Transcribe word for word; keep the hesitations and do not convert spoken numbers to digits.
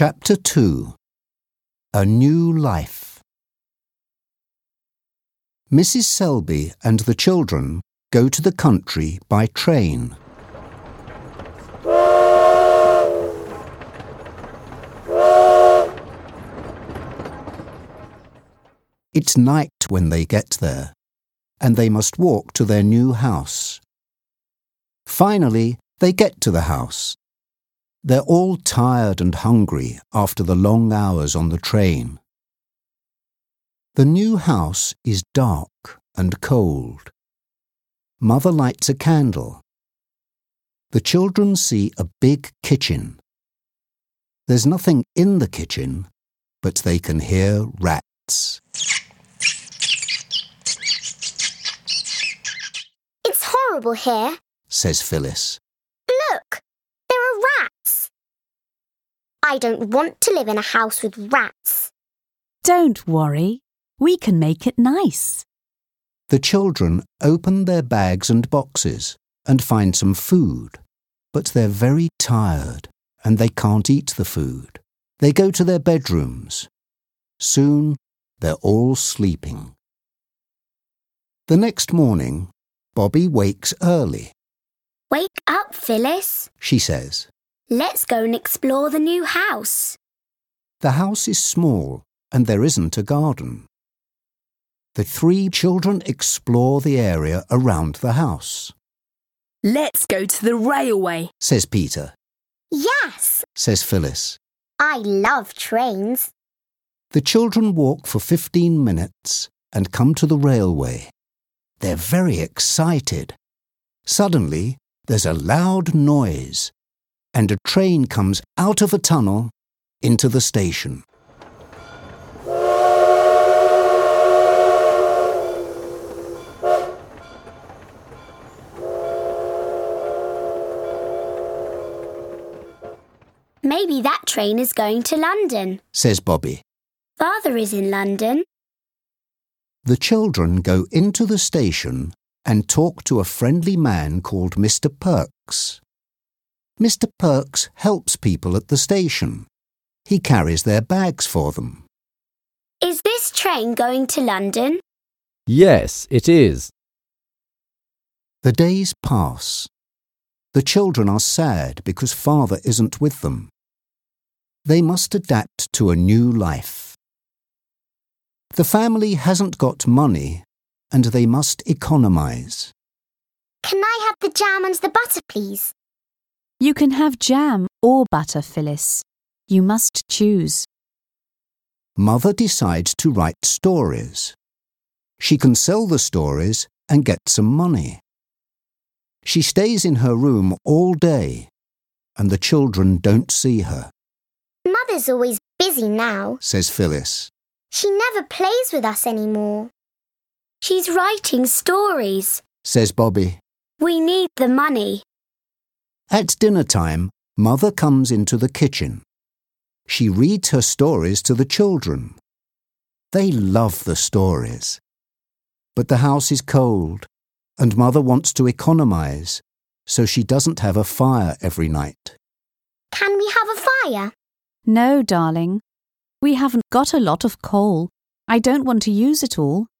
Chapter two. A New Life. Missus Selby and the children go to the country by train. It's night when they get there, and they must walk to their new house. Finally, they get to the house. They're all tired and hungry after the long hours on the train. The new house is dark and cold. Mother lights a candle. The children see a big kitchen. There's nothing in the kitchen, but they can hear rats. It's horrible here, says Phyllis. Look, there are rats. I don't want to live in a house with rats. Don't worry, we can make it nice. The children open their bags and boxes and find some food, but they're very tired and they can't eat the food. They go to their bedrooms. Soon, they're all sleeping. The next morning, Bobby wakes early. Wake up, Phyllis, she says. Let's go and explore the new house. The house is small and there isn't a garden. The three children explore the area around the house. Let's go to the railway, says Peter. Yes, says Phyllis. I love trains. The children walk for fifteen minutes and come to the railway. They're very excited. Suddenly, there's a loud noise, and a train comes out of a tunnel into the station. Maybe that train is going to London, says Bobby. Father is in London. The children go into the station and talk to a friendly man called Mister Perks. Mister Perks helps people at the station. He carries their bags for them. Is this train going to London? Yes, it is. The days pass. The children are sad because Father isn't with them. They must adapt to a new life. The family hasn't got money, and they must economise. Can I have the jam and the butter, please? You can have jam or butter, Phyllis. You must choose. Mother decides to write stories. She can sell the stories and get some money. She stays in her room all day, and the children don't see her. Mother's always busy now, says Phyllis. She never plays with us anymore. She's writing stories, says Bobby. We need the money. At dinner time, Mother comes into the kitchen. She reads her stories to the children. They love the stories. But the house is cold, and Mother wants to economise, so she doesn't have a fire every night. Can we have a fire? No, darling. We haven't got a lot of coal. I don't want to use it all.